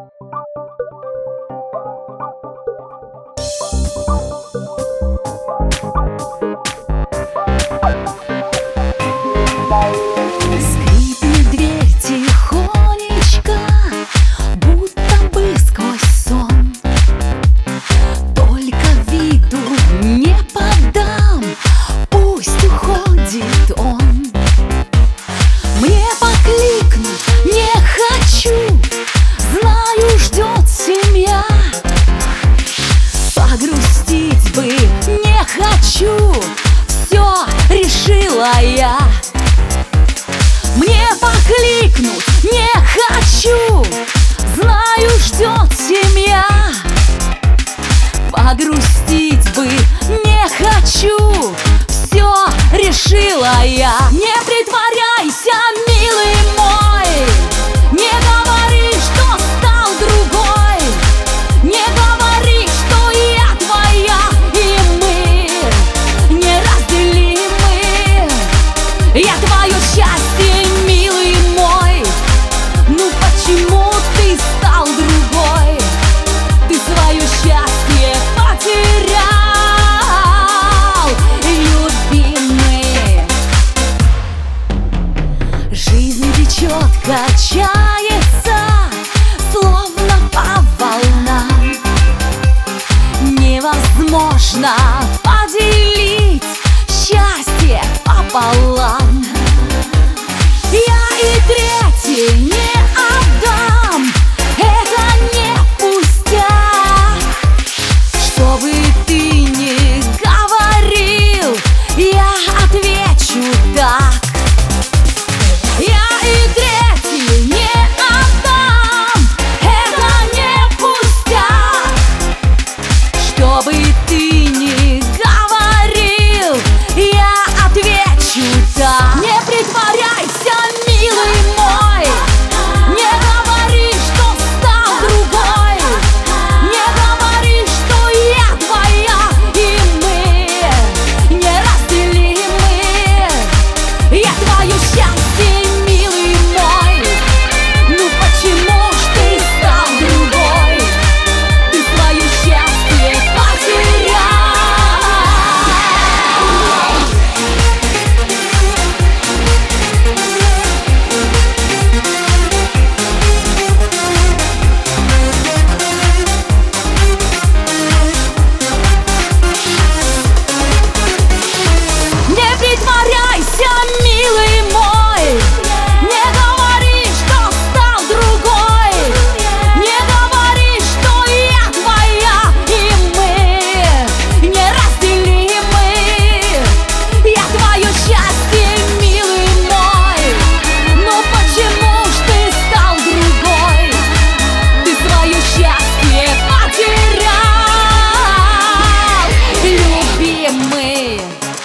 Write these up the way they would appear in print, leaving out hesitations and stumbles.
Скрипнет дверь тихонечко, будто бы сквозь сон. Только виду не подам, пусть уходит он. Мне покликнуть не хочу, знаю, ждет семья. Погрустить бы не хочу, все решила я. Мне покликнуть не хочу, знаю, ждет семья. Погрустить бы не хочу, все решила я. Не притворяйся, милый мой, не говори, что стал другой. Не говори, что я твоя, и мы неразделимы. Я твое счастье, милый мой. Ну почему ты стал другой? Ты свое счастье потерял, любимый. Жизнь течет, качается, словно по волнам. Невозможно поделить счастье пополам. Я и третий не отдам, это не пустяк. Что бы ты ни говорил, я отвечу так. Я и третий не отдам, это не пустяк. Что бы ты ни говорил, я отвечу так. Не притворяйся, милый мой, не говори, что стал другой. Не говори, что я твоя, и мы неразделимы. Я твое счастье, милый мой. Ну почему ж ты стал другой? Ты свое счастье потерял. Не притворяйся, милый мой, не говори, что стал другой. Не говори, что я твоя, и мы неразделимы. Я твое счастье, милый мой. Ну почему ж ты стал другой? Ты свое счастье потерял, любимый.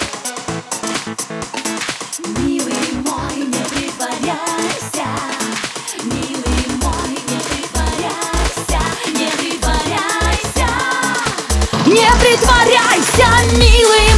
Милый мой, не притворяйся. Милый мой, не притворяйся. Не притворяйся. Не притворяйся, милый